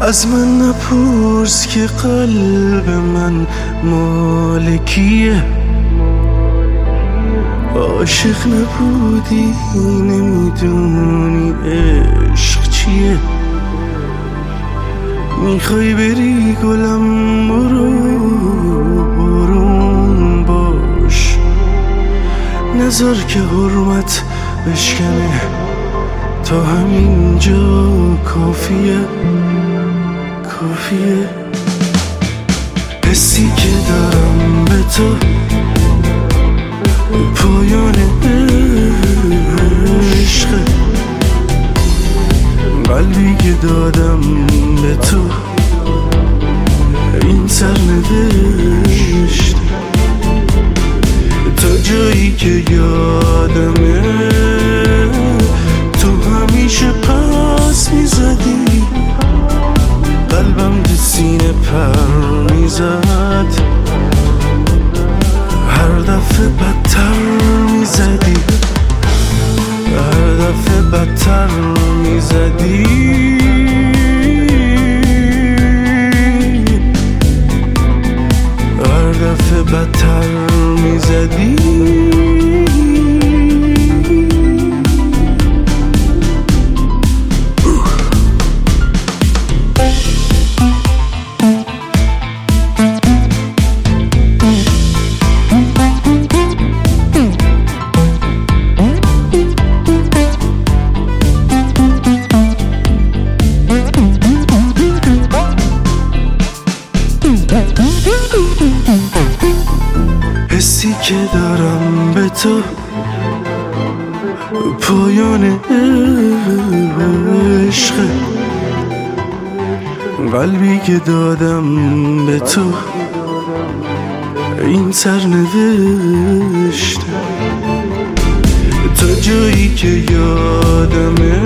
از من نپرس که قلب من مال کیه. عاشق نبودی نمیدونی عشق چیه. میخوای بری گلم برون باش، نذار که حرمت بشکنه، تا همینجا کافیه. حسی که دارم به تو پایان عشقه، قلبی که دادم به تو این سرنوشت. تا جایی که یادمه تو همیشه پس میزدی، قلبم تو سینه پر میزد، هر دفعه بدتر میزدی، هر دفعه بدتر میزدی، هر دفعه بدتر میزدی. حسی که دارم به تو پایان عشقه، قلبی که دادم به تو این سرنوشت. تا جایی که یادمه